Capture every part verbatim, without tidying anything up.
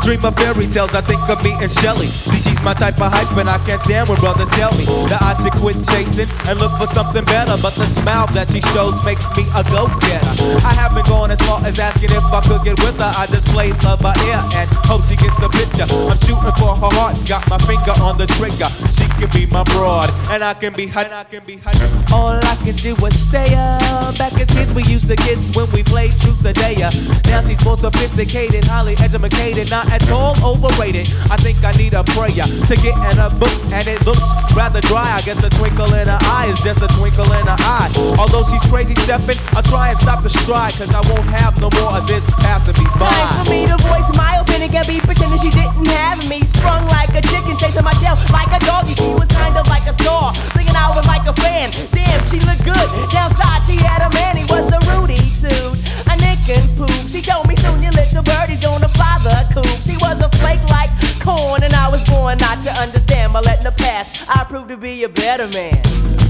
Dream of fairy tales, I think of me and Shelly. See, she's my type of hype, and I can't stand when brothers tell me that I should quit chasing and look for something better. But the smile that she shows makes me a go-getter. I haven't gone as far as asking if I could get with her. I just play love by ear and hope she gets the picture. I'm shooting for her heart, got my finger on the trigger. She can be my broad, and I can be her. I can be her. All I can do is stay up. Back as kids, we used to kiss when we played truth or dare. Now she's more sophisticated, highly educated, not at all overrated. I think I need a prayer to get in a book, and it looks rather dry. I guess a twinkle in her eye is just a twinkle in her eye. Although she's crazy stepping, I'll try and stop the stride, cause I won't have no more of this passing me by. Time for me to voice my opinion, can't be pretending she didn't have me. Sprung like a chicken, chasing my tail like a doggy. She was kind of like a star, thinking I was like a fan. Damn, she looked good. Downside, she had a man, he was a Rudy suit, a nick and poop. She told me soon your little birdie's gonna fly the coop. She was a flake like corn, and I was born not to understand. By letting her pass, I proved to be a better man.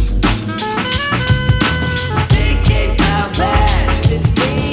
She gets out bad with me.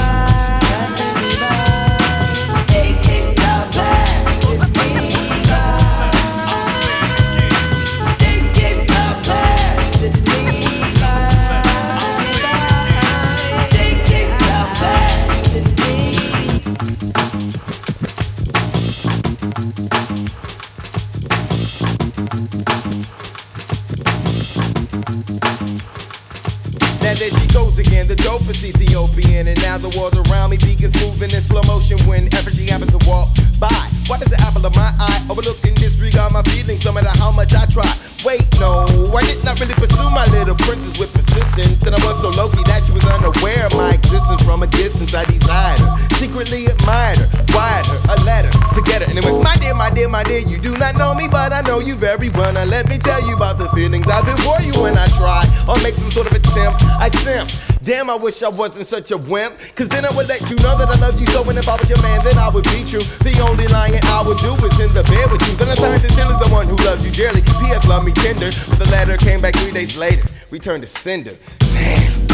There she goes again, the dopest Ethiopian. And now the world around me begins moving in slow motion whenever she happens to walk by. Why does the apple of my eye overlook and disregard my feelings no matter how much I try? Wait, no, I did not really pursue my little princess with persistence. And I was so low-key that she was unaware of my existence. From a distance I desired her, secretly admired her, wired her a letter to get her. And it went, my dear, my dear, my dear, you do not know me, but I know you very well. Now let me tell you about the feelings I've been for you when I try or make some sort of attempt. I simp. Damn, I wish I wasn't such a wimp, cause then I would let you know that I love you so. And if I was your man, then I would be true. The only lying I would do is in the bed with you. Then I signed sincerely the one who loves you dearly. P S love me tender, but the letter came back three days later, returned to sender. Damn.